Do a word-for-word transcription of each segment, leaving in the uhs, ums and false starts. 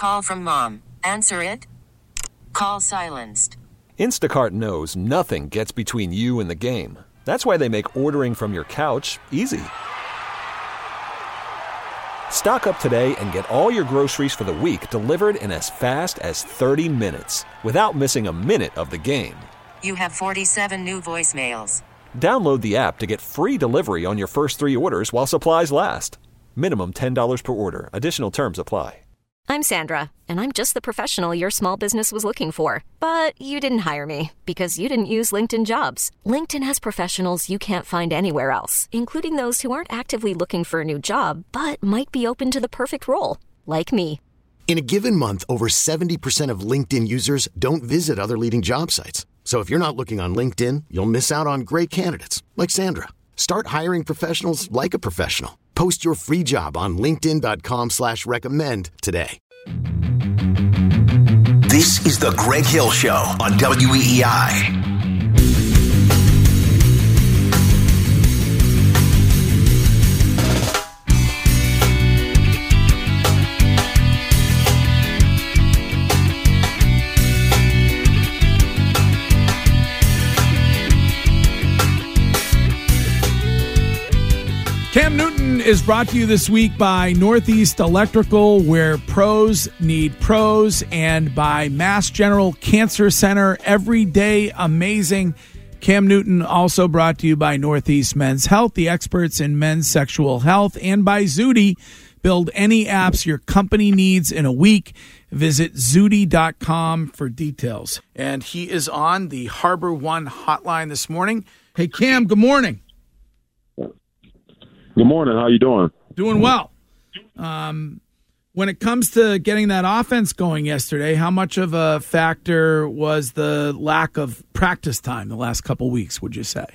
Call from mom. Answer it. Call silenced. Instacart knows nothing gets between you and the game. That's why they make ordering from your couch easy. Stock up today and get all your groceries for the week delivered in as fast as thirty minutes without missing a minute of the game. You have forty-seven new voicemails. Download the app to get free delivery on your first three orders while supplies last. Minimum ten dollars per order. Additional terms apply. I'm Sandra, and I'm just the professional your small business was looking for. But you didn't hire me because you didn't use LinkedIn Jobs. LinkedIn has professionals you can't find anywhere else, including those who aren't actively looking for a new job, but might be open to the perfect role, like me. In a given month, over seventy percent of LinkedIn users don't visit other leading job sites. So if you're not looking on LinkedIn, you'll miss out on great candidates like Sandra. Start hiring professionals like a professional. Post your free job on linkedin.com slash recommend today. This is the Greg Hill Show on W E E I. Cam Newton is brought to you this week by Northeast Electrical, where pros need pros, and by Mass General Cancer Center, every day amazing. Cam Newton also brought to you by Northeast Men's Health, the experts in men's sexual health, and by Zudy. Build any apps your company needs in a week. Visit Zudy dot com for details. And he is on the Harbor One hotline this morning. Hey, Cam, good morning. Good morning. How you doing? Doing well. Um, when it comes to getting that offense going yesterday, how much of a factor was the lack of practice time the last couple weeks, would you say?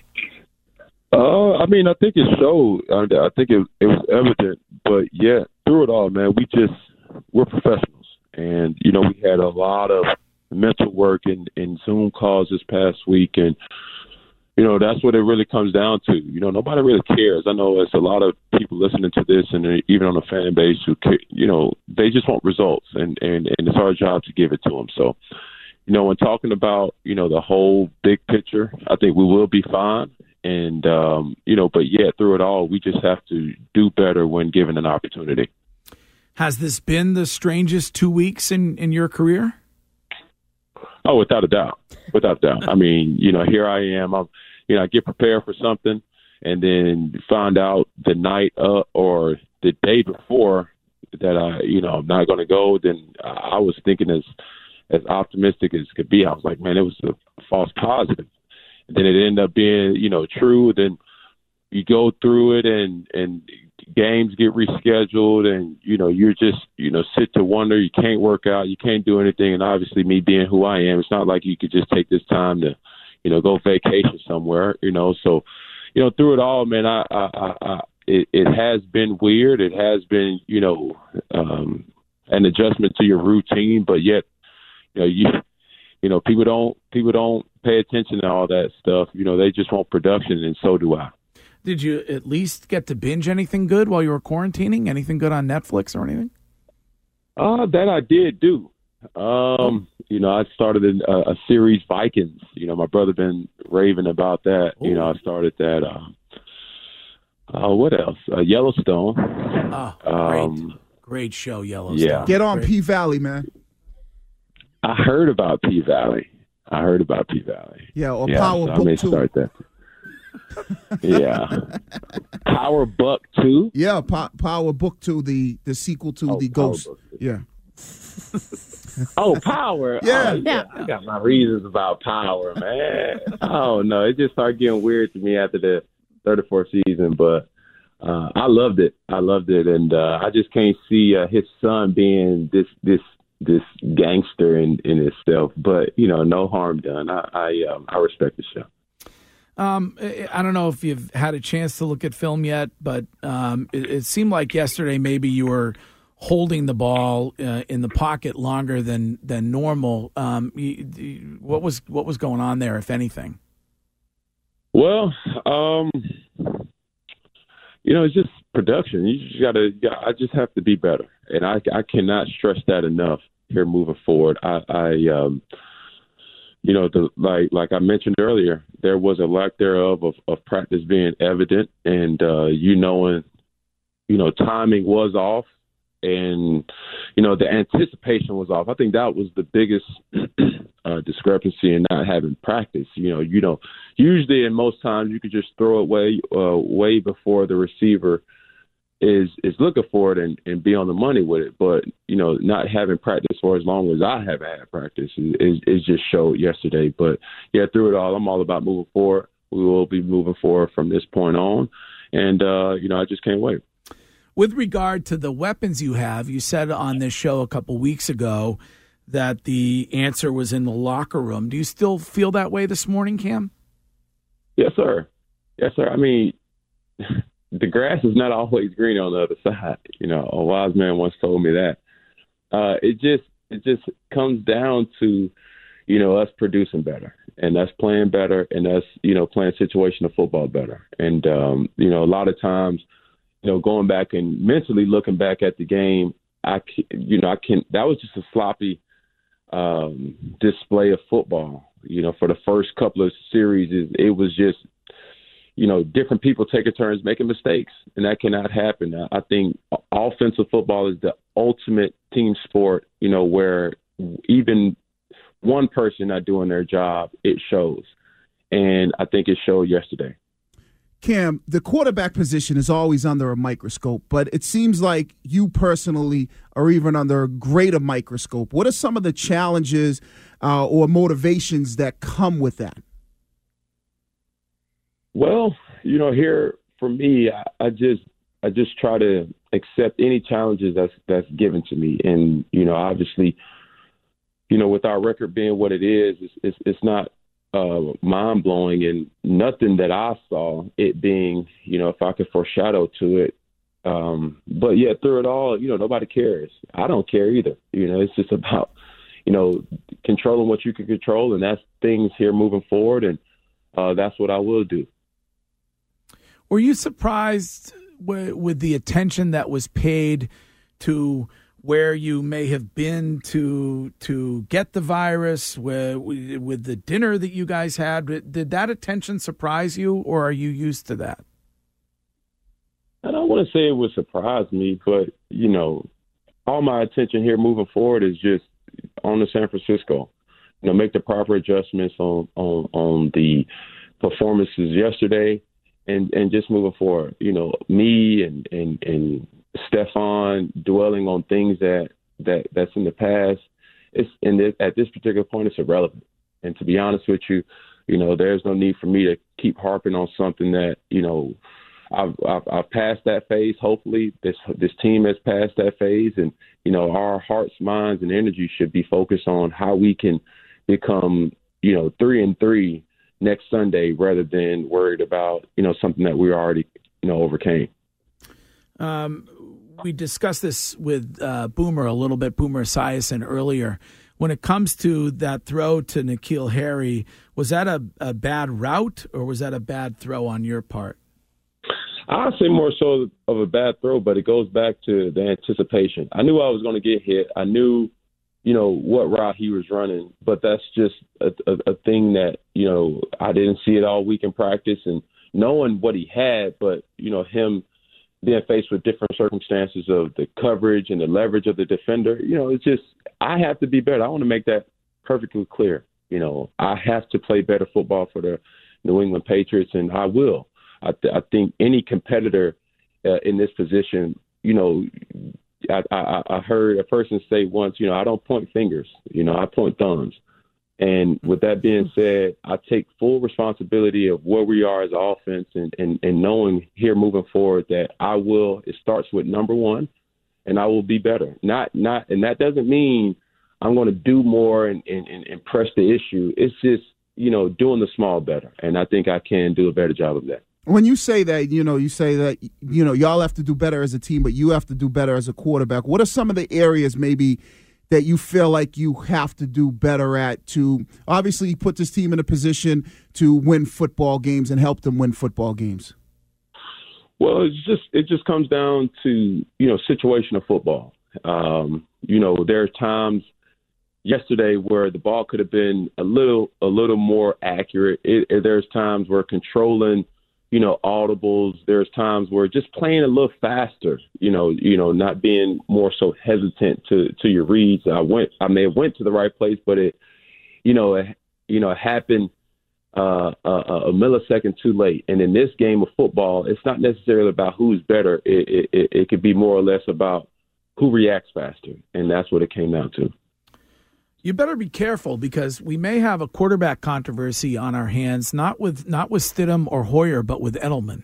Uh, I mean, I think it showed. I think it, it was evident. But, yeah, through it all, man, we just – we're professionals. And, you know, we had a lot of mental work and, and Zoom calls this past week, and – you know, that's what it really comes down to. You know, nobody really cares. I know there's a lot of people listening to this, and even on the fan base who, you know, they just want results, and, and, and it's our job to give it to them. So, you know, when talking about, you know, the whole big picture, I think we will be fine. And, um, you know, but, yeah, through it all, we just have to do better when given an opportunity. Has this been the strangest two weeks in, in your career? Oh, without a doubt. Without a doubt. I mean, you know, here I am. I'm, you know, I get prepared for something and then find out the night uh, or the day before that I, you know, I'm not going to go. Then I was thinking as as optimistic as could be. I was like, man, it was a false positive. And then it ended up being, you know, true. Then you go through it and, and games get rescheduled and, you know, you're just, you know, sit to wonder. You can't work out. You can't do anything. And obviously me being who I am, it's not like you could just take this time to, you know, go vacation somewhere, you know. So, you know, through it all, man, I, I, I, I it, it has been weird. It has been, you know, um, an adjustment to your routine, but yet, you know, you, you know, people don't, people don't pay attention to all that stuff. You know, they just want production, and so do I. Did you at least get to binge anything good while you were quarantining? Anything good on Netflix or anything? Uh, that I did do. Um, you know, I started a, a series, Vikings. You know, my brother been raving about that. Ooh. You know, I started that. Uh, uh, what else? Uh, Yellowstone. Oh, great. Um, great show, Yellowstone. Yeah. Get on great. P-Valley, man. I heard about P-Valley. I heard about P-Valley. Yeah, or yeah, Power so Book I may two. Start that. Yeah. Power Book two? Yeah, po- Power Book two, the, the sequel to oh, The Power Ghost. Book. Yeah. Oh, Power. Yeah. Oh, yeah. I got my reasons about Power, man. Oh, no. It just started getting weird to me after the thirty-fourth season, but uh, I loved it. I loved it. And uh, I just can't see uh, his son being this this this gangster in, in itself. But, you know, no harm done. I I, um, I respect the show. Um, I don't know if you've had a chance to look at film yet, but um, it, it seemed like yesterday maybe you were holding the ball uh, in the pocket longer than than normal. Um, you, you, what was what was going on there, if anything? Well, um, you know, it's just production. You just gotta. I just have to be better, and I, I cannot stress that enough here moving forward. I, I um, you know, the, like like I mentioned earlier, there was a lack thereof of, of practice being evident, and uh, you knowing, you know, timing was off, and you know, the anticipation was off. I think that was the biggest uh, discrepancy in not having practice. You know, you know, usually and most times you could just throw it way uh, way before the receiver is is looking for it and, and be on the money with it. But, you know, not having practice for as long as I have had practice is, is, is just showed yesterday. But, yeah, through it all, I'm all about moving forward. We will be moving forward from this point on. And, uh, you know, I just can't wait. With regard to the weapons you have, you said on this show a couple weeks ago that the answer was in the locker room. Do you still feel that way this morning, Cam? Yes, sir. Yes, sir. I mean, the grass is not always green on the other side. You know, a wise man once told me that. Uh, it just it just comes down to, you know, us producing better and us playing better and us, you know, playing situational football better. And, um, you know, a lot of times, you know, going back and mentally looking back at the game, I, you know, I can, that was just a sloppy um, display of football. You know, for the first couple of series, it, it was just, you know, different people taking turns making mistakes, and that cannot happen. I think offensive football is the ultimate team sport, you know, where even one person not doing their job, it shows. And I think it showed yesterday. Cam, the quarterback position is always under a microscope, but it seems like you personally are even under a greater microscope. What are some of the challenges uh, or motivations that come with that? Well, you know, here for me, I, I just I just try to accept any challenges that's that's given to me, and you know, obviously, you know, with our record being what it is, it's it's, it's not uh, mind blowing, and nothing that I saw it being, you know, if I could foreshadow to it. Um, but yeah, through it all, you know, nobody cares. I don't care either. You know, it's just about, you know, controlling what you can control, and that's things here moving forward, and uh, that's what I will do. Were you surprised w- with the attention that was paid to where you may have been to to get the virus, with, with the dinner that you guys had? Did that attention surprise you, or are you used to that? I don't want to say it would surprise me, but, you know, all my attention here moving forward is just on the San Francisco. You know, make the proper adjustments on, on, on the performances yesterday. And, and just moving forward, you know, me and, and, and Stefan dwelling on things that, that that's in the past, it's in this, at this particular point, it's irrelevant. And to be honest with you, you know, there's no need for me to keep harping on something that, you know, I've, I've, I've passed that phase. Hopefully this, this team has passed that phase, and, you know, our hearts, minds, and energy should be focused on how we can become, you know, three and three next Sunday, rather than worried about, you know, something that we already, you know, overcame. Um, we discussed this with uh, Boomer a little bit, Boomer Esiason earlier. When it comes to that throw to N'Keal Harry, was that a, a bad route, or was that a bad throw on your part? I'd say more so of a bad throw, but it goes back to the anticipation. I knew I was going to get hit. I knew, you know, what route he was running, but that's just a, a, a thing that, you know, I didn't see it all week in practice, and knowing what he had, but, you know, him being faced with different circumstances of the coverage and the leverage of the defender, you know, it's just, I have to be better. I want to make that perfectly clear. You know, I have to play better football for the New England Patriots, and I will. I, th- I think any competitor uh, in this position, you know, I, I, I heard a person say once, you know, I don't point fingers, you know, I point thumbs. And with that being said, I take full responsibility of where we are as an offense, and, and, and knowing here moving forward that I will, it starts with number one, and I will be better. Not, not, and that doesn't mean I'm going to do more and, and, and press the issue. It's just, you know, doing the small better. And I think I can do a better job of that. When you say that, you know, you say that, you know, y'all have to do better as a team, but you have to do better as a quarterback. What are some of the areas maybe that you feel like you have to do better at to obviously put this team in a position to win football games and help them win football games? Well, it's just it just comes down to, you know, situational football. Um, you know, there are times yesterday where the ball could have been a little a little more accurate. It, it, there's times where controlling, you know, audibles. There's times where just playing a little faster. You know, you know, not being more so hesitant to to your reads. I went. I may have went to the right place, but it, you know, it, you know, it happened. Uh, a, a millisecond too late. And in this game of football, it's not necessarily about who's better. It, it, it, it could be more or less about who reacts faster. And that's what it came down to. You better be careful because we may have a quarterback controversy on our hands, not with not with Stidham or Hoyer, but with Edelman.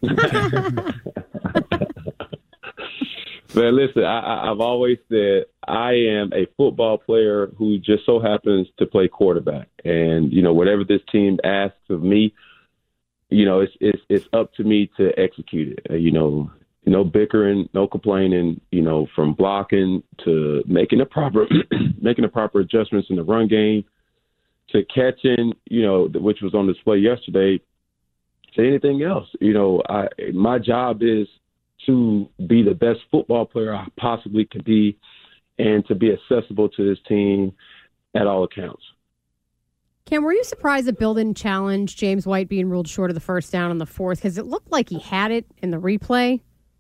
Man, listen, I, I've always said I am a football player who just so happens to play quarterback. And, you know, whatever this team asks of me, you know, it's it's it's up to me to execute it. Uh, you know, no bickering, no complaining, you know, from blocking to making the proper making the proper adjustments in the run game to catching, you know, which was on display yesterday, to anything else. You know, I my job is to be the best football player I possibly could be and to be accessible to this team at all accounts. Cam, were you surprised that Bill didn't challenge James White being ruled short of the first down on the fourth? Because it looked like he had it in the replay.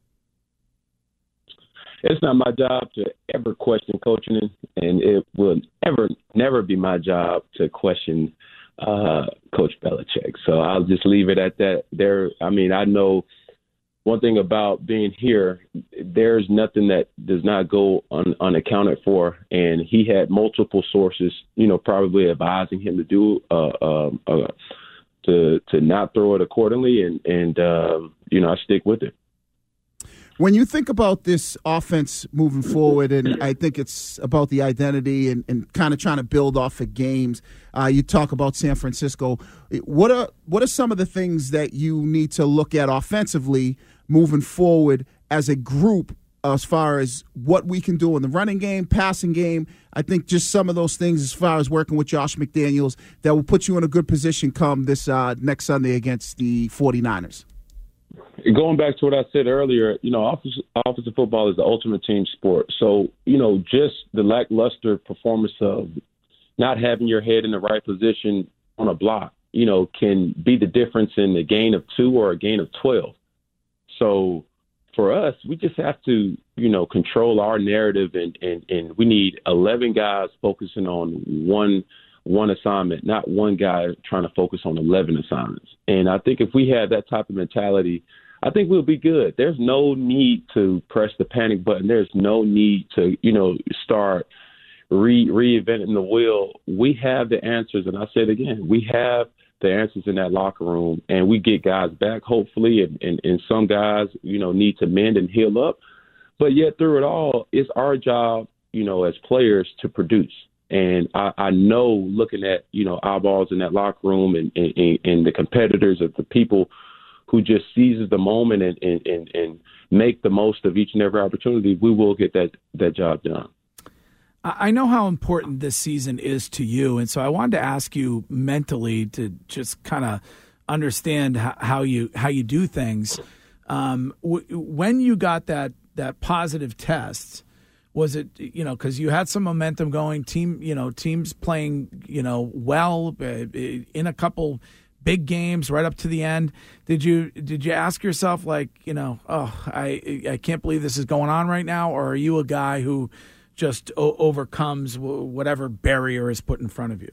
It's not my job to ever question coaching, and it will ever, never be my job to question uh, Coach Belichick. So I'll just leave it at that. There, I mean, I know one thing about being here, there's nothing that does not go un, unaccounted for. And he had multiple sources, you know, probably advising him to do, uh, uh, uh, to to not throw it accordingly. And, and um, you know, I stick with it. When you think about this offense moving forward, and I think it's about the identity and, and kind of trying to build off of games, uh, you talk about San Francisco. What are what are some of the things that you need to look at offensively moving forward as a group as far as what we can do in the running game, passing game? I think just some of those things as far as working with Josh McDaniels that will put you in a good position come this uh, next Sunday against the forty-niners. Going back to what I said earlier, you know, offensive, offensive football is the ultimate team sport. So, you know, just the lackluster performance of not having your head in the right position on a block, you know, can be the difference in a gain of two or a gain of twelve. So for us, we just have to, you know, control our narrative, and, and, and we need eleven guys focusing on one one assignment, not one guy trying to focus on eleven assignments. And I think if we had that type of mentality, I think we'll be good. There's no need to press the panic button. There's no need to, you know, start re- reinventing the wheel. We have the answers. And I said again, we have the answers in that locker room, and we get guys back, hopefully. And, and, and some guys, you know, need to mend and heal up. But yet through it all, it's our job, you know, as players to produce. And I, I know looking at, you know, eyeballs in that locker room and, and, and the competitors of the people who just seizes the moment and, and, and, and make the most of each and every opportunity, we will get that, that job done. I know how important this season is to you, and so I wanted to ask you mentally to just kind of understand how you how you do things. Um, w- when you got that that positive test, was it, you know, because you had some momentum going, team, you know, teams playing, you know, well uh, in a couple big games right up to the end. Did you did you ask yourself, like, you know, oh, I I can't believe this is going on right now, or are you a guy who just o- overcomes w- whatever barrier is put in front of you?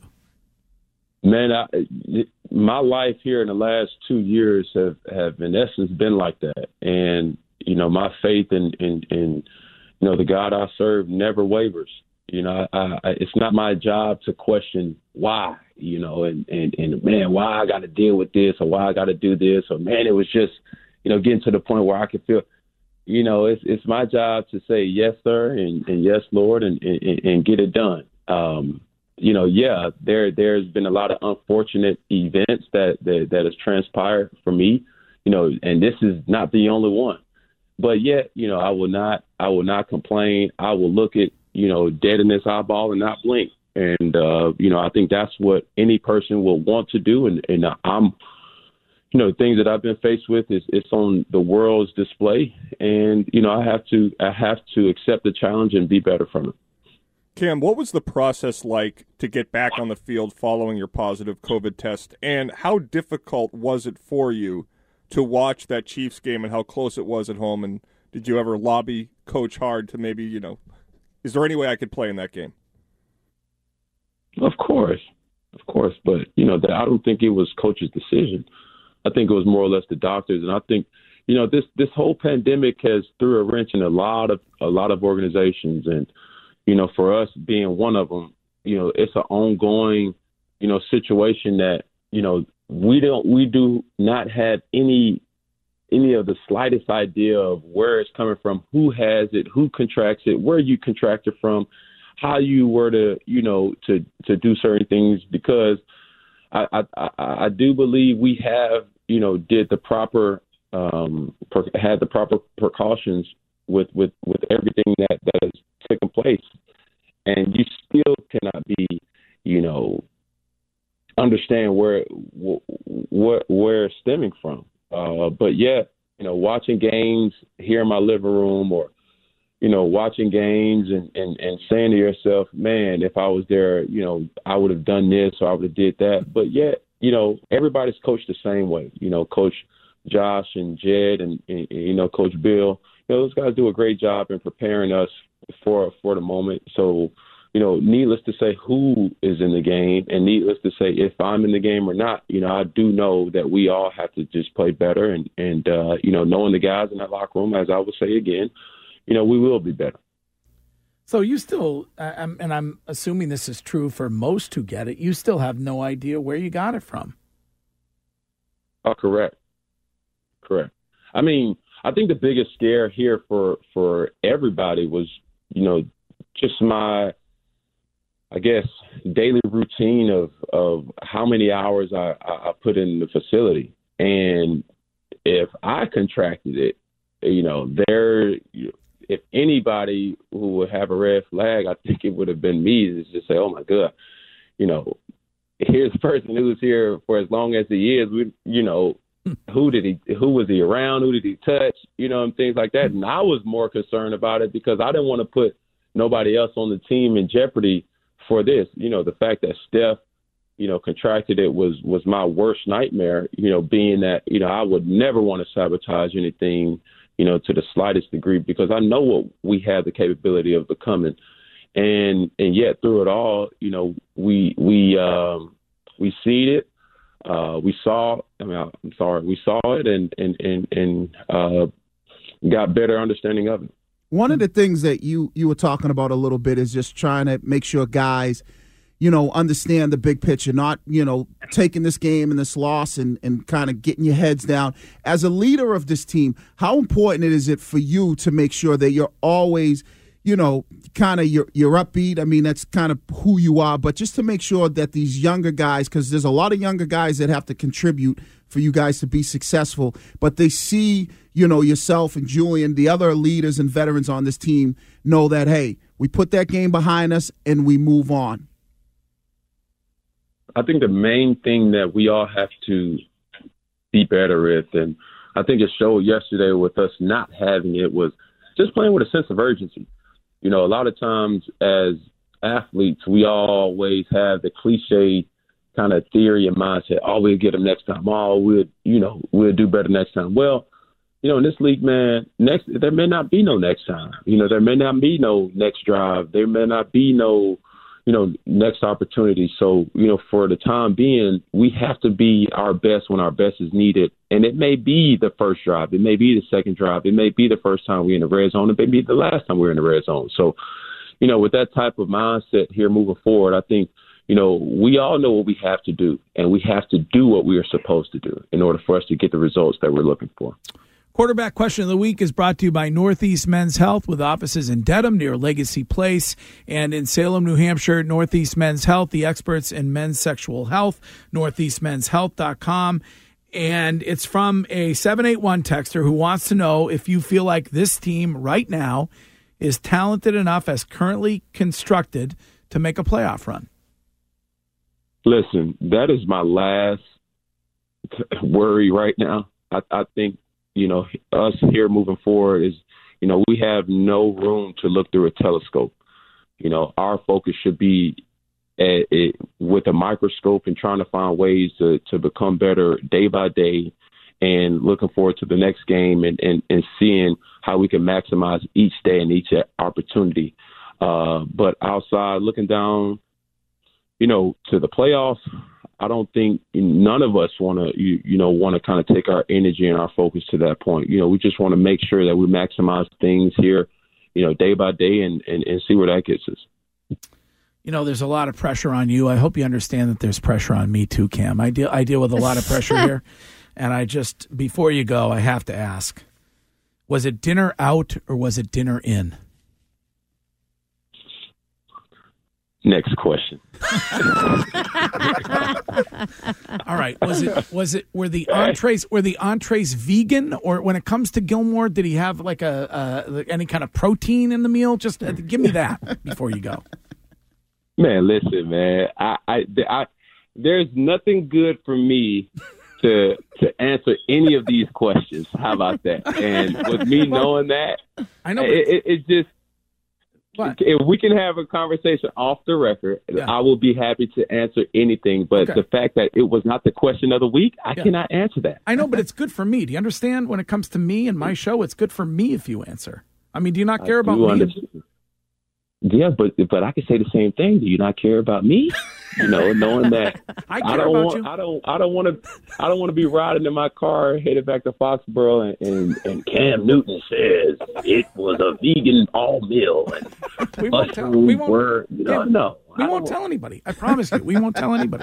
Man, I, my life here in the last two years have, have in essence been like that. And, you know, my faith in, in, in you know, the God I serve never wavers. You know, I, I, it's not my job to question why, you know, and, and, and man, why I got to deal with this, or why I got to do this, or man, it was just, you know, getting to the point where I could feel, you know, it's it's my job to say yes, sir, and, and yes, Lord, and, and, and get it done. Um, you know, yeah, there there's been a lot of unfortunate events that, that that has transpired for me, you know, and this is not the only one. But yet, you know, I will not I will not complain. I will look at, you know, dead in this eyeball and not blink. And uh, you know, I think that's what any person will want to do, and, and I'm. you know, things that I've been faced with is it's on the world's display, and you know, I have to I have to accept the challenge and be better from it. Cam, what was the process like to get back on the field following your positive COVID test, and how difficult was it for you to watch that Chiefs game and how close it was at home? And did you ever lobby Coach hard to maybe, you know, is there any way I could play in that game? Of course, of course, but you know, I don't think it was Coach's decision. I think it was more or less the doctors, and I think, you know, this this whole pandemic has threw a wrench in a lot of a lot of organizations, and you know, for us being one of them, you know, it's an ongoing, you know, situation that, you know, we don't we do not have any any of the slightest idea of where it's coming from, who has it, who contracts it, where you contract it from, how you were to, you know, to to do certain things, because I, I, I do believe we have, you know, did the proper, um, per, had the proper precautions with, with, with everything that, that has taken place. And you still cannot be, you know, understand where, where, where it's stemming from. Uh, but yeah, you know, watching games here in my living room, or, you know, watching games and, and, and saying to yourself, man, if I was there, you know, I would have done this or I would have did that. But yet, you know, everybody's coached the same way. You know, Coach Josh and Jed and, and, and you know, Coach Bill, you know, those guys do a great job in preparing us for for the moment. So, you know, needless to say who is in the game, and needless to say if I'm in the game or not, you know, I do know that we all have to just play better. And, and uh, you know, knowing the guys in that locker room, as I would say again, you know, we will be better. So you still, um, and I'm assuming this is true for most who get it, you still have no idea where you got it from. Oh, correct. Correct. I mean, I think the biggest scare here for, for everybody was, you know, just my, I guess, daily routine of, of how many hours I, I put in the facility. And if I contracted it, you know, there, if anybody who would have a red flag, I think it would have been me to just say, oh, my God, you know, here's a person who's here for as long as he is. We, you know, who did he, who was he around? Who did he touch? You know, and things like that. And I was more concerned about it because I didn't want to put nobody else on the team in jeopardy for this. You know, the fact that Steph, you know, contracted it was, was my worst nightmare, you know, being that, you know, I would never want to sabotage anything, you know, to the slightest degree, because I know what we have the capability of becoming. And and yet through it all, you know, we we um, we see it. Uh, we saw, I mean, I'm sorry, we saw it and, and, and, and uh, got better understanding of it. One of the things that you, you were talking about a little bit is just trying to make sure guys, you know, understand the big picture, not, you know, taking this game and this loss and, and kind of getting your heads down. As a leader of this team, how important is it for you to make sure that you're always, you know, kind of you're, you're upbeat? I mean, that's kind of who you are, but just to make sure that these younger guys, because there's a lot of younger guys that have to contribute for you guys to be successful, but they see, you know, yourself and Julian, the other leaders and veterans on this team know that, hey, we put that game behind us and we move on. I think the main thing that we all have to be better with, and I think it showed yesterday with us not having it, was just playing with a sense of urgency. You know, a lot of times as athletes, we always have the cliche kind of theory and mindset, oh, we'll get them next time. Oh, we'll, you know, we'll do better next time. Well, you know, in this league, man, next there may not be no next time. You know, there may not be no next drive. There may not be no, you know, next opportunity. So, you know, for the time being, we have to be our best when our best is needed. And it may be the first drive. It may be the second drive. It may be the first time we're in the red zone. It may be the last time we're in the red zone. So, you know, with that type of mindset here moving forward, I think, you know, we all know what we have to do, and we have to do what we are supposed to do in order for us to get the results that we're looking for. Quarterback Question of the Week is brought to you by Northeast Men's Health, with offices in Dedham near Legacy Place and in Salem, New Hampshire. Northeast Men's Health, the experts in men's sexual health, northeast men's health dot com. And it's from a seven eight one texter who wants to know if you feel like this team right now is talented enough as currently constructed to make a playoff run. Listen, that is my last worry right now. I, I think, you know, us here moving forward is, you know, we have no room to look through a telescope. You know, our focus should be at, at, with a microscope and trying to find ways to, to become better day by day, and looking forward to the next game and, and, and seeing how we can maximize each day and each opportunity. Uh, but outside, looking down, you know, to the playoffs, I don't think none of us want to, you, you know, want to kind of take our energy and our focus to that point. You know, we just want to make sure that we maximize things here, you know, day by day and, and, and see where that gets us. You know, there's a lot of pressure on you. I hope you understand that there's pressure on me too, Cam. I deal, I deal with a lot of pressure here. And I just, before you go, I have to ask, was it dinner out or was it dinner in? Next question. All right. Was it, was it, were the entrees, were the entrees vegan, or when it comes to Gilmore, did he have like a, a any kind of protein in the meal? Just uh, give me that before you go. Man, listen, man, I, I, I there's nothing good for me to to answer any of these questions. How about that? And with me knowing that, I know it, it, it just what? If we can have a conversation off the record, yeah. I will be happy to answer anything. But okay. the fact that it was not the question of the week, I yeah. cannot answer that. I know, but it's good for me. Do you understand? When it comes to me and my show, it's good for me if you answer. I mean, do you not care I about me? Understand. Yeah, but but I can say the same thing. Do you not care about me? You know, knowing that I, care I don't about want, you. I don't, I don't want to, I don't want to be riding in my car headed back to Foxborough, and, and, and Cam Newton says it was a vegan all meal, and we won't tell. We won't. Were, you know, yeah, no, we won't tell anybody. I promise you, we won't tell anybody.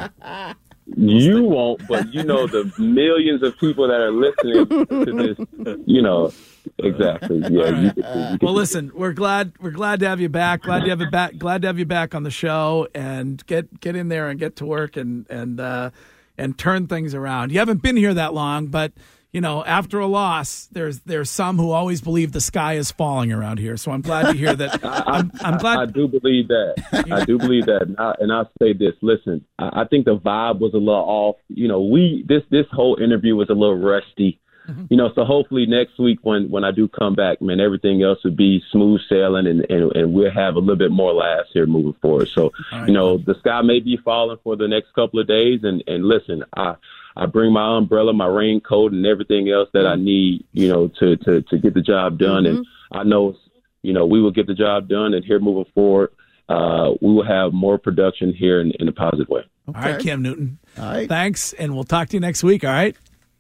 You won't, but you know the millions of people that are listening to this, you know. Exactly. Yeah. Right. You could, you could, well, listen, we're glad we're glad to have you back. Glad to have you back. Glad to have you back on the show, and get get in there and get to work and and uh, and turn things around. You haven't been here that long, but you know, after a loss, there's there's some who always believe the sky is falling around here. So I'm glad to hear that. I'm, I'm glad. I, I do believe that. I do believe that, and, I, and I'll say this. Listen, I, I think the vibe was a little off. You know, we this this whole interview was a little rusty. You know, so hopefully next week when, when I do come back, man, everything else would be smooth sailing, and, and, and we'll have a little bit more laughs here moving forward. So, right. you know, the sky may be falling for the next couple of days. And, and listen, I I bring my umbrella, my raincoat, and everything else that I need, you know, to, to, to get the job done. Mm-hmm. And I know, you know, we will get the job done. And here moving forward, uh, we will have more production here in, in a positive way. Okay. All right, Cam Newton. All right. Thanks. And we'll talk to you next week. All right.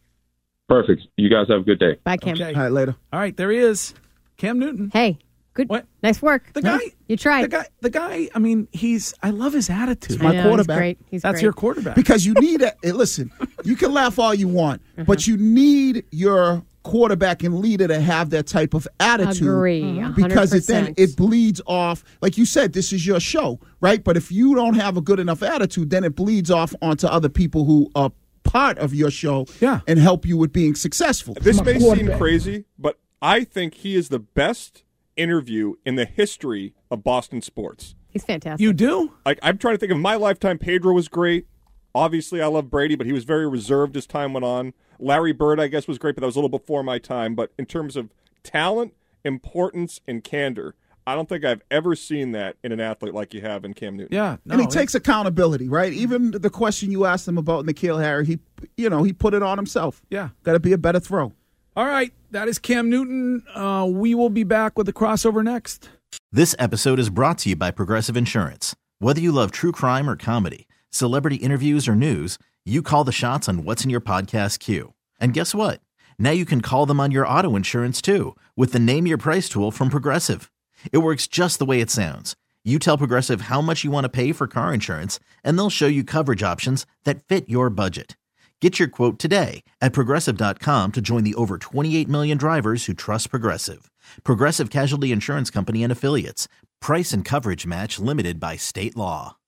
Perfect. You guys have a good day. Bye, Cam. Okay. All right, later. All right, there he is, Cam Newton. Hey, good. What? Nice work. The guy. You tried. The guy. The guy. I mean, he's. I love his attitude. It's my know, quarterback. He's great. He's That's great. your quarterback. Because you need a. Listen, you can laugh all you want, mm-hmm. but you need your quarterback and leader to have that type of attitude. Agree. Mm-hmm. Because it then it bleeds off. Like you said, this is your show, right? But if you don't have a good enough attitude, then it bleeds off onto other people who are part of your show, yeah. and help you with being successful. This may seem crazy, but I think he is the best interview in the history of Boston sports. He's fantastic. You do? Like, I'm trying to think of my lifetime. Pedro was great. Obviously, I love Brady, but he was very reserved as time went on. Larry Bird, I guess, was great, but that was a little before my time. But in terms of talent, importance, and candor, I don't think I've ever seen that in an athlete like you have in Cam Newton. Yeah, no, and he takes accountability, right? Even the question you asked him about N'Keal Harry, he, you know, he put it on himself. Yeah, got to be a better throw. All right, that is Cam Newton. Uh, we will be back with the crossover next. This episode is brought to you by Progressive Insurance. Whether you love true crime or comedy, celebrity interviews or news, you call the shots on what's in your podcast queue. And guess what? Now you can call them on your auto insurance too with the Name Your Price tool from Progressive. It works just the way it sounds. You tell Progressive how much you want to pay for car insurance, and they'll show you coverage options that fit your budget. Get your quote today at Progressive dot com to join the over twenty-eight million drivers who trust Progressive. Progressive Casualty Insurance Company and Affiliates. Price and coverage match limited by state law.